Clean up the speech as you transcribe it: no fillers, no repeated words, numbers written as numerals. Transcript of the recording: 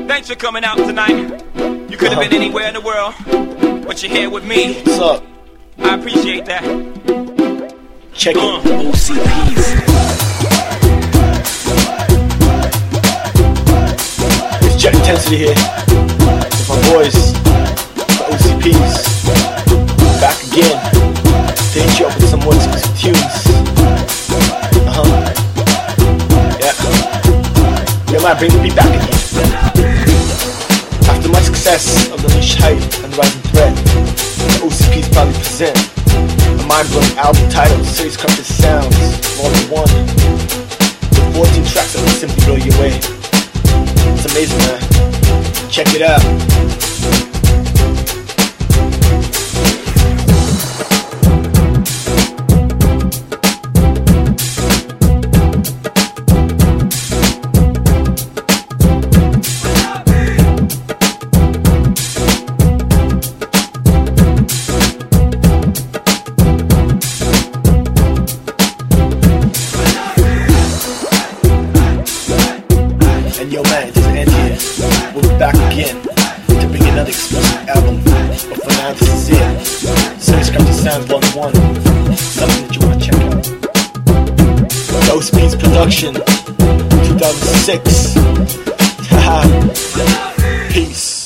Thanks for coming out tonight. You could have been anywhere in the world, but you're here with me. What's up? I appreciate that. Check it, OCPs. It's Jet Intensity here with my boys, the OCPs. Back again to hit you up with some more exclusive tunes. Yeah, man, bring the beat back again. After my success of the Unleash Hype and the Rising Threat, the OCPs proudly present a mind-blowing album titled Serious Crafted Sounds Volume 1 with 14 tracks that will simply blow you away. It's amazing, man. Check it out. Yo man, it doesn't end here. We'll be back again to bring another exclusive album. But for now, this is it. Serious Crafted Sounds Volume 1. Something that you want to check out. Ghost Beats Production 2006. Haha. Peace.